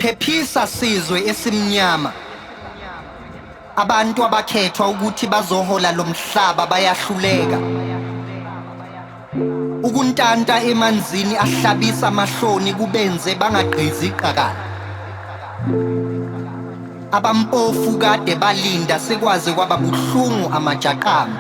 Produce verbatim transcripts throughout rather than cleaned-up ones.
Phephisa sizwe esimnyama. Abantu abakhethwa ukuthi bazohola lo mhlaba bayahluleka. Ukuntanta emanzini ahlabisa amahloni kubenze bangagqizi iqakala. Abampofu kade balinda sekwaze kwaba buhlungu amajaqamba.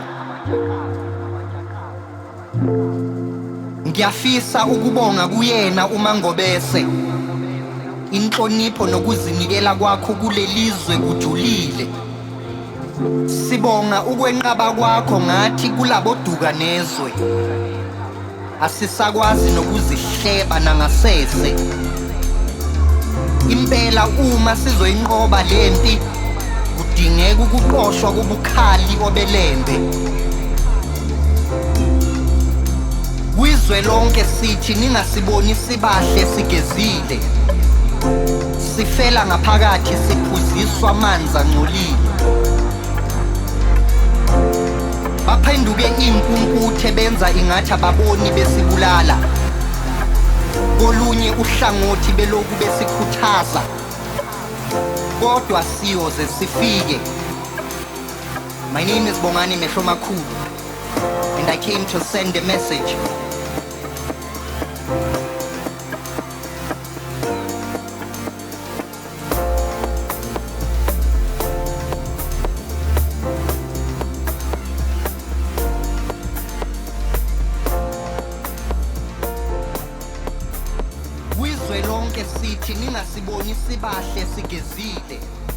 Ngiyafisa ukubonga kuyena uMangobese. Inhlonipho nokuzinikela kwakho kulelizwe kujulile. Sibonga ukwenqaba kwakho ngathi kulaboduka nezwe. Asisakwazi nokuzihleba nangasese. Impela uma sizoyinqoba lempi kudingeka ukuqoshwa kobukhali obelembe. Kwizwe lonke sithi ningasiboni sibahle sigezile. Sifela ngaphakathi siphuziswa amanzi angcolile. Baphenduke impumputhe benza ingathi ababoni besibulala. Kolunye uhlangothi beloku besikhuthaza. Kodwa siyoze sifike. My name is Bongani Mehlomakulu and I came to send a message. Kwizwe lonke sithi ningasiboni sibahle sigezile.